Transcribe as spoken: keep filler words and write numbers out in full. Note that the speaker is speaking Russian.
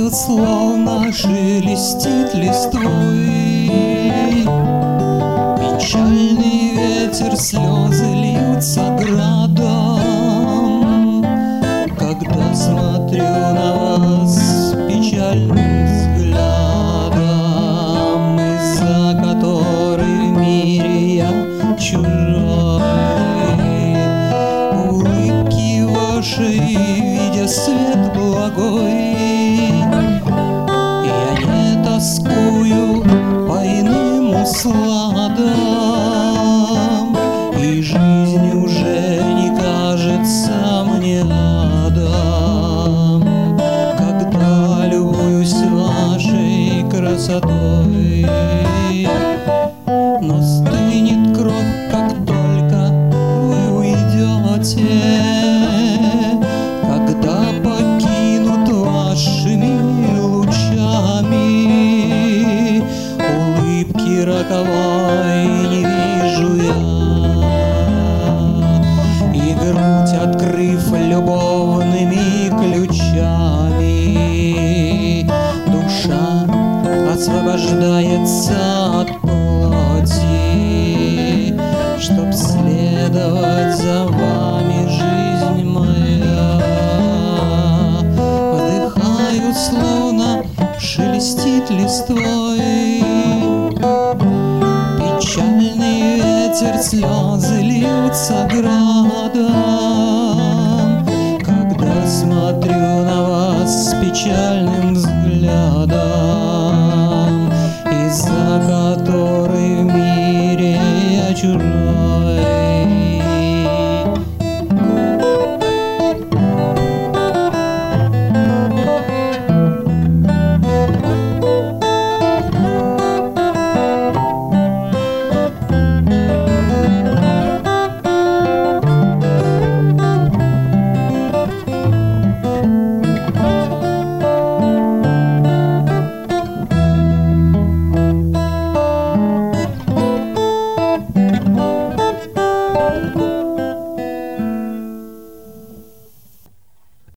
сердце словно шелестит листвой. Печальный ветер, слезы льются градом, когда смотрю на вас печальным взглядом, из-за которой в мире я чужой. Улыбки вашей, видя свет благой, я не тоскую по иным усладам, и жизнь уже не кажется мне адом, когда любуюсь вашей красотой. Но стынет кровь, как только вы уйдете, когда покинут вашими лучами улыбки роковой не вижу я. И грудь, открыв любовными ключами, душа освобождается от плоти, чтоб следовать за вами, жизнь моя. Вдыхаю, словно шелестит листвой. Печальный ветер, слезы льются градом, когда смотрю на вас с печальным взглядом.